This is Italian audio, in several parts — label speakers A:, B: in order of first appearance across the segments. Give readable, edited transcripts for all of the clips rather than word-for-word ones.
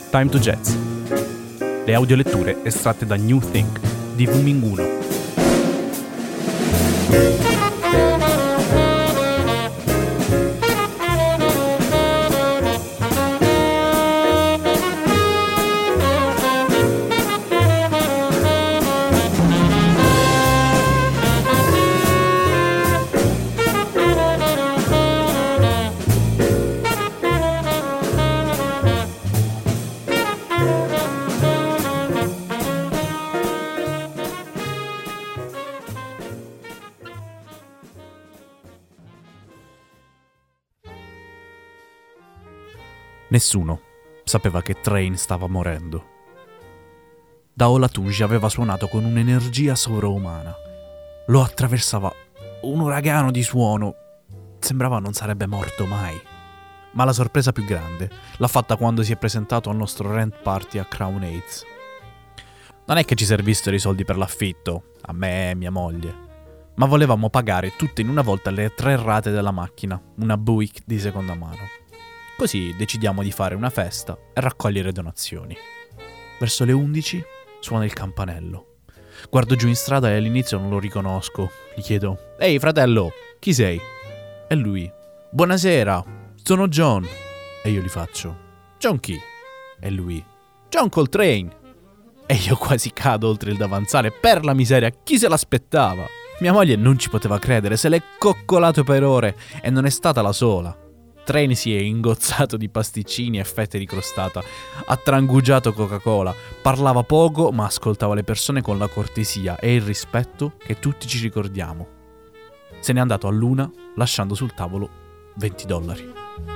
A: Time to Jazz. Le audioletture estratte da New Think di Wuming 1. Nessuno sapeva che Train stava morendo. Dao Latuji aveva suonato con un'energia sovrumana. Lo attraversava un uragano di suono. Sembrava non sarebbe morto mai. Ma la sorpresa più grande l'ha fatta quando si è presentato al nostro rent party a Crown Heights. Non è che ci servissero i soldi per l'affitto, a me e mia moglie, ma volevamo pagare tutte in una volta le 3 rate della macchina, una Buick di seconda mano. Così decidiamo di fare una festa e raccogliere donazioni. Verso le 11 suona il campanello. Guardo giù in strada e all'inizio non lo riconosco. Gli chiedo: «Ehi fratello, chi sei?» E lui: «Buonasera, sono John». E io gli faccio: «John chi?» E lui: «John Coltrane». E io quasi cado oltre il davanzale. Per la miseria, chi se l'aspettava? Mia moglie non ci poteva credere, se l'è coccolato per ore e non è stata la sola. Train si è ingozzato di pasticcini e fette di crostata, ha trangugiato Coca-Cola, parlava poco ma ascoltava le persone con la cortesia e il rispetto che tutti ci ricordiamo. Se n'è andato a luna lasciando sul tavolo $20.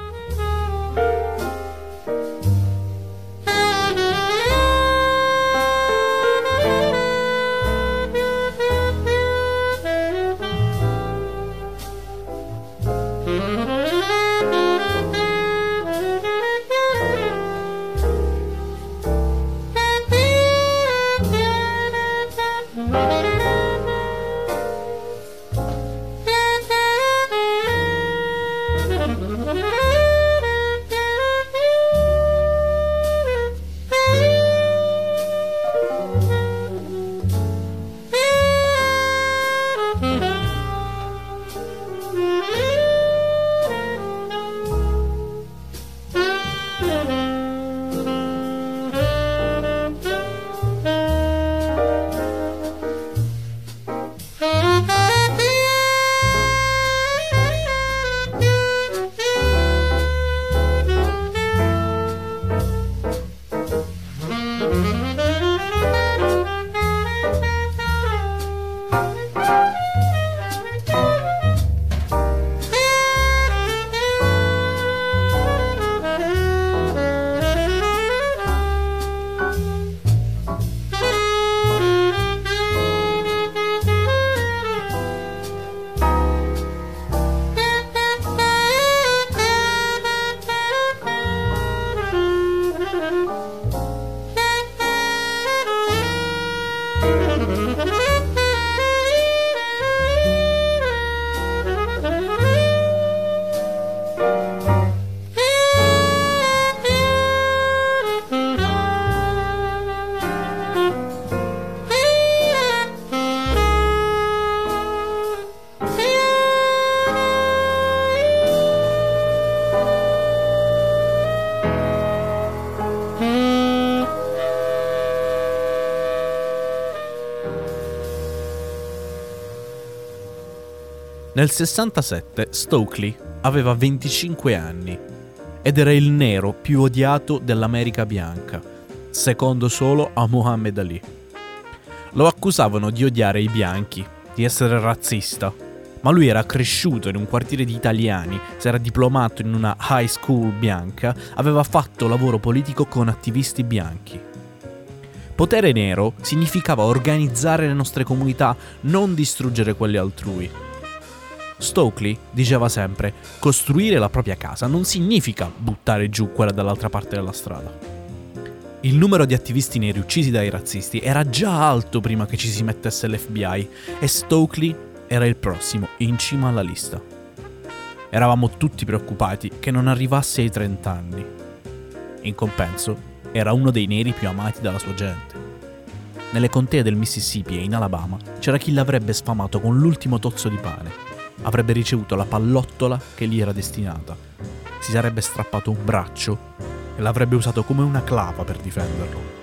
A: Nel 67 Stokely aveva 25 anni ed era il nero più odiato dell'America bianca, secondo solo a Muhammad Ali. Lo accusavano di odiare i bianchi, di essere razzista, ma lui era cresciuto in un quartiere di italiani, si era diplomato in una high school bianca, aveva fatto lavoro politico con attivisti bianchi. Potere nero significava organizzare le nostre comunità, non distruggere quelle altrui. Stokely diceva sempre: costruire la propria casa non significa buttare giù quella dall'altra parte della strada. Il numero di attivisti neri uccisi dai razzisti era già alto prima che ci si mettesse l'FBI e Stokely era il prossimo in cima alla lista. Eravamo tutti preoccupati che non arrivasse ai 30 anni. In compenso, era uno dei neri più amati dalla sua gente. Nelle contee del Mississippi e in Alabama c'era chi l'avrebbe sfamato con l'ultimo tozzo di pane. Avrebbe ricevuto la pallottola che gli era destinata. Si sarebbe strappato un braccio e l'avrebbe usato come una clava per difenderlo.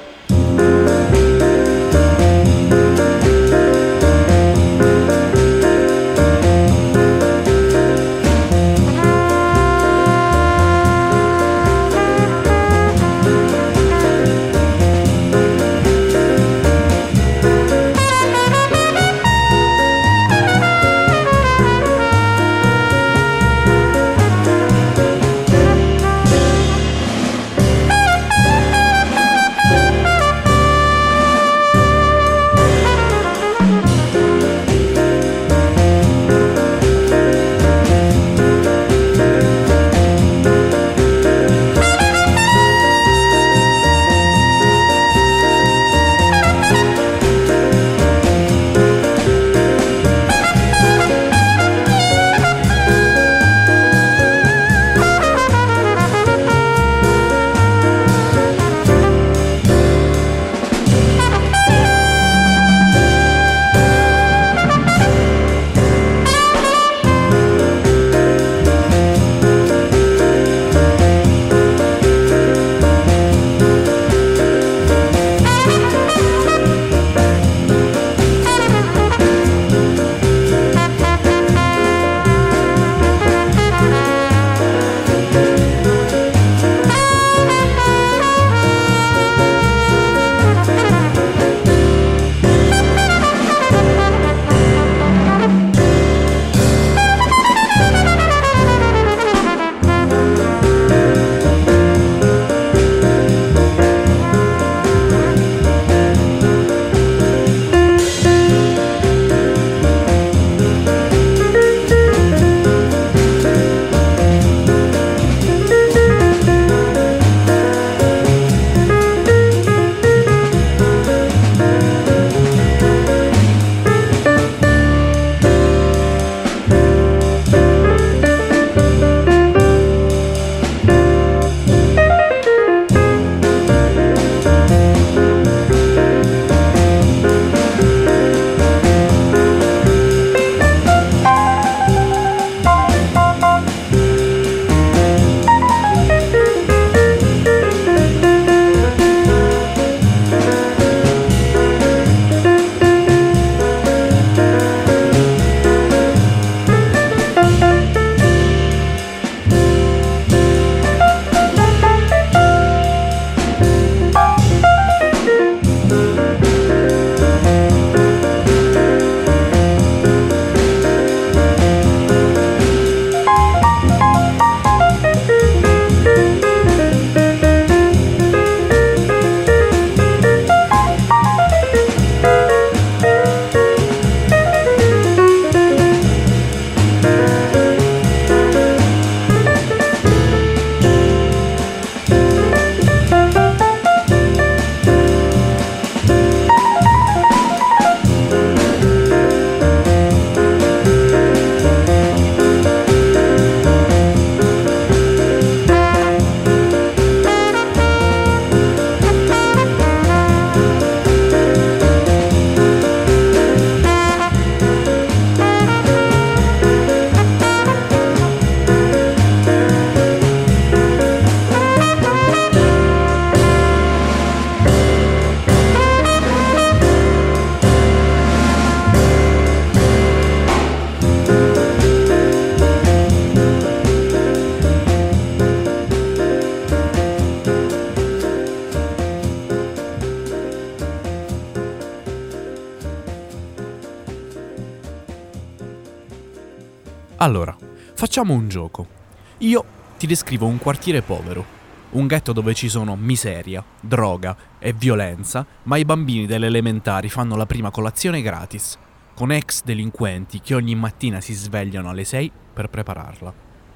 A: Allora, facciamo un gioco. Io ti descrivo un quartiere povero, un ghetto dove ci sono miseria, droga e violenza, ma i bambini delle elementari fanno la prima colazione gratis, con ex delinquenti che ogni mattina si svegliano alle 6 per prepararla.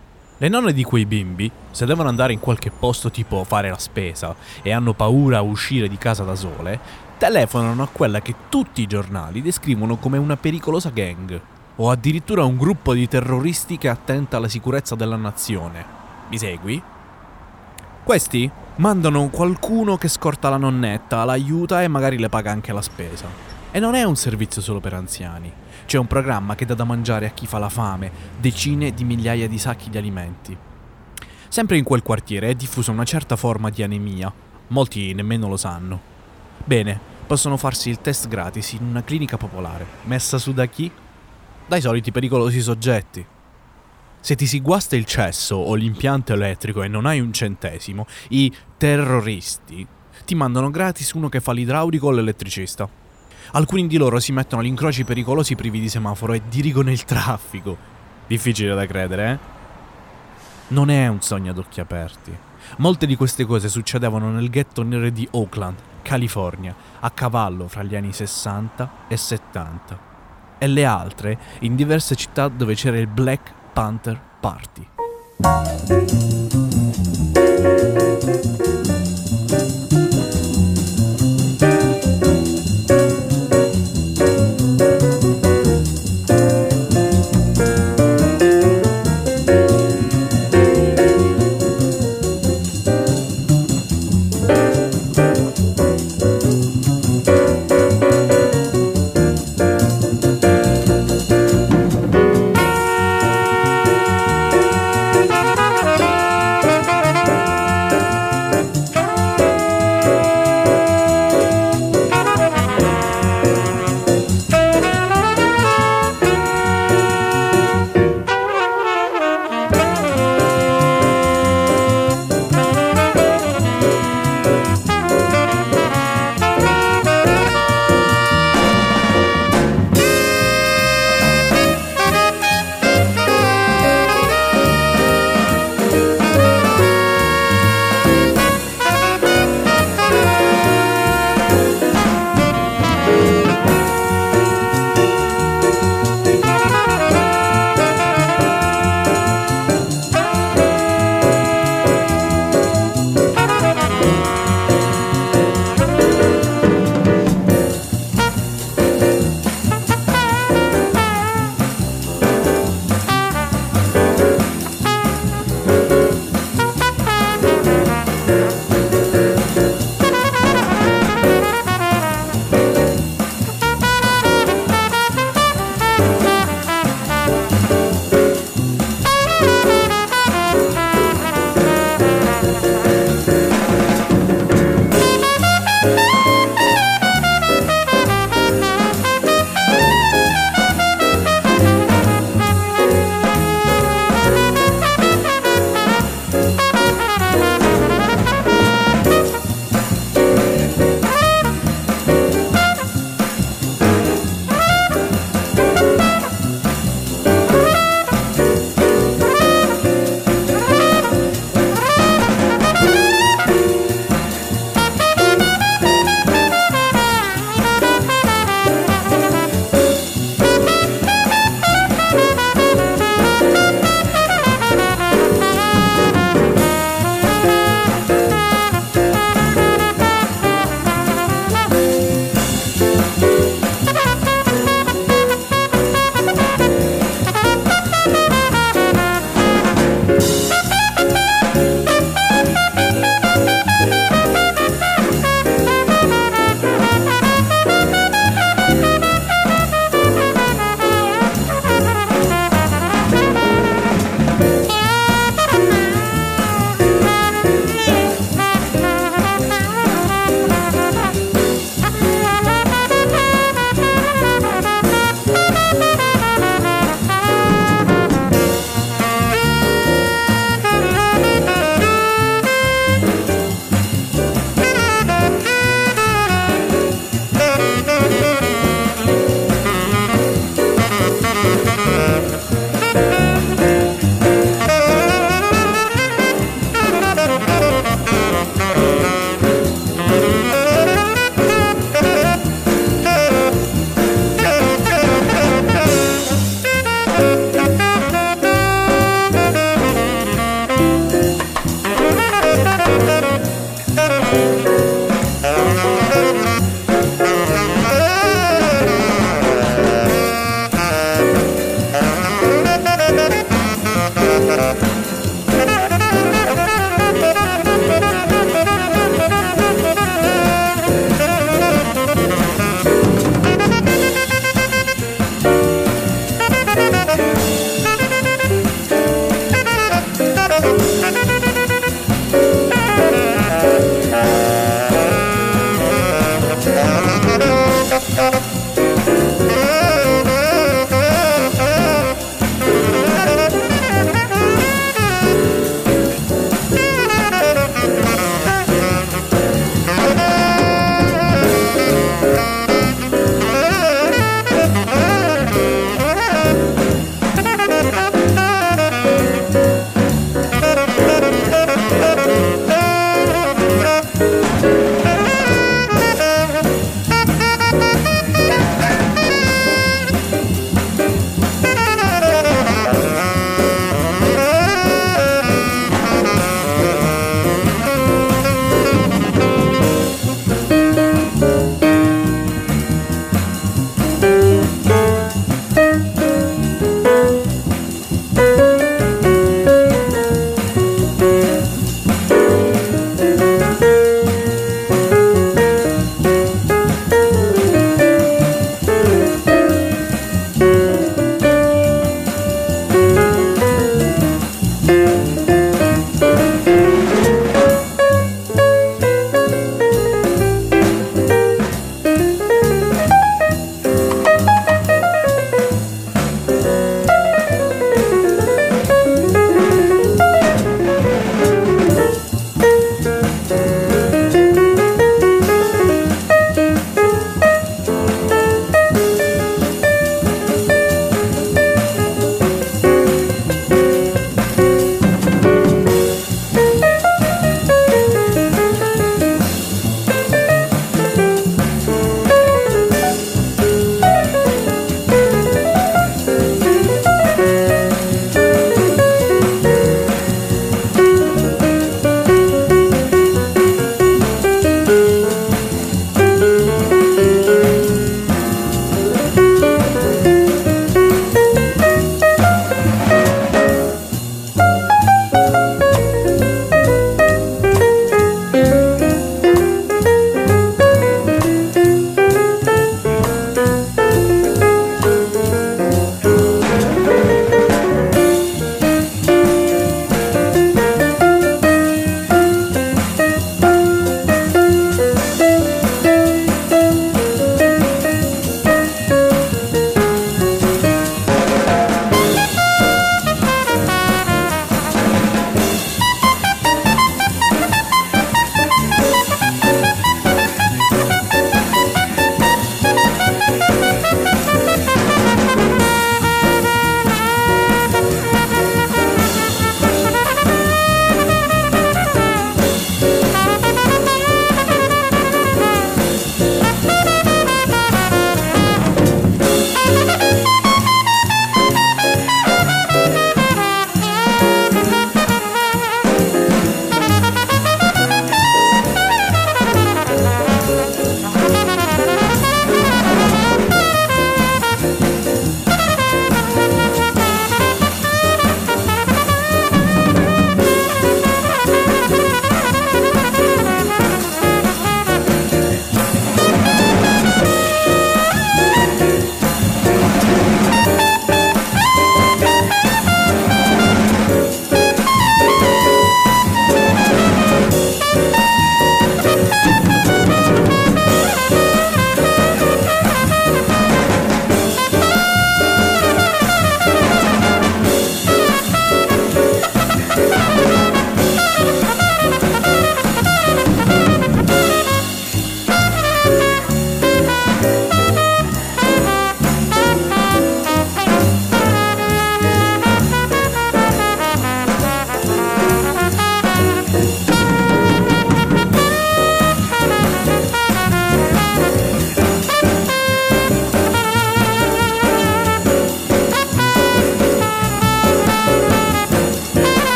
A: Le nonne di quei bimbi, se devono andare in qualche posto tipo fare la spesa e hanno paura a uscire di casa da sole, telefonano a quella che tutti i giornali descrivono come una pericolosa gang, o addirittura un gruppo di terroristi che attenta alla sicurezza della nazione. Mi segui? Questi Mandano qualcuno che scorta la nonnetta, l'aiuta e magari le paga anche la spesa. E non è un servizio solo per anziani. C'è un programma che dà da mangiare a chi fa la fame, decine di migliaia di sacchi di alimenti. Sempre in quel quartiere è diffusa una certa forma di anemia. Molti nemmeno lo sanno. Bene, possono farsi il test gratis in una clinica popolare. Messa su da chi? Dai soliti pericolosi soggetti. Se ti si guasta il cesso o l'impianto elettrico e non hai un centesimo, i terroristi ti mandano gratis uno che fa l'idraulico o l'elettricista. Alcuni di loro si mettono agli incroci pericolosi privi di semaforo e dirigono il traffico. Difficile da credere, eh? Non è un sogno ad occhi aperti. Molte di queste cose succedevano nel ghetto nero di Oakland, California, a cavallo fra gli anni 60 e 70. E le altre in diverse città dove c'era il Black Panther Party.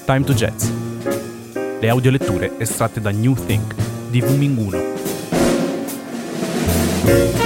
A: Time to Jazz. Le audioletture estratte da New Think di Wuminguno.